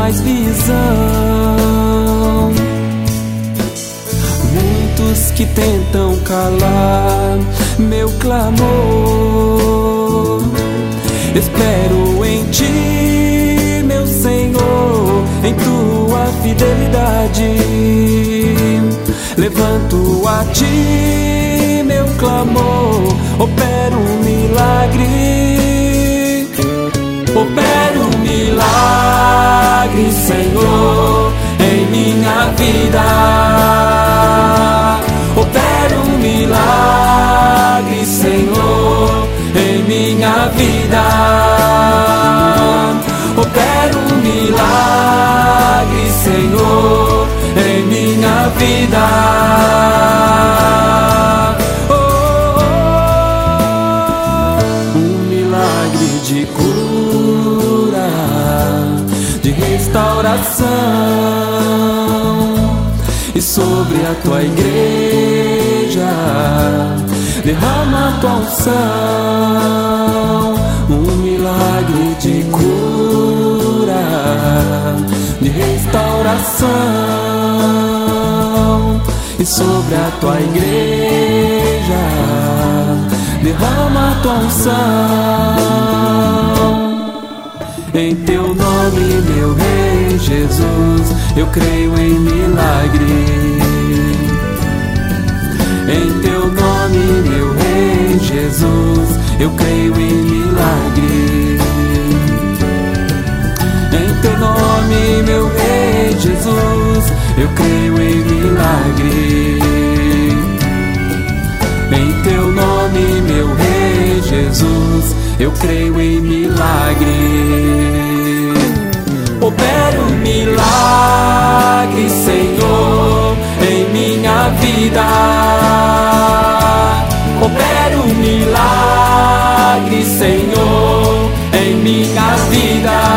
mais visão. Muitos que tentam calar meu clamor, espero em Ti, meu Senhor, em Tua fidelidade. Levanto a Ti meu clamor, opera um milagre, opera um milagre, Senhor, em minha vida. Opera um milagre, Senhor, em minha vida. Opera um milagre, Senhor, em minha vida. Um milagre de cura, de restauração, e sobre a Tua igreja derrama a Tua unção. Um milagre de cura, de restauração, e sobre a Tua igreja derrama a Tua unção. Em Teu nome, meu Rei Jesus, eu creio em milagre. Em Teu nome, meu Rei Jesus, eu creio em milagre. Em Teu nome, meu Rei Jesus, eu creio em milagre. Em Teu nome, meu Rei Jesus, eu creio em milagre. Opera um milagre, Senhor, em minha vida. Opera um milagre, Senhor, em minha vida.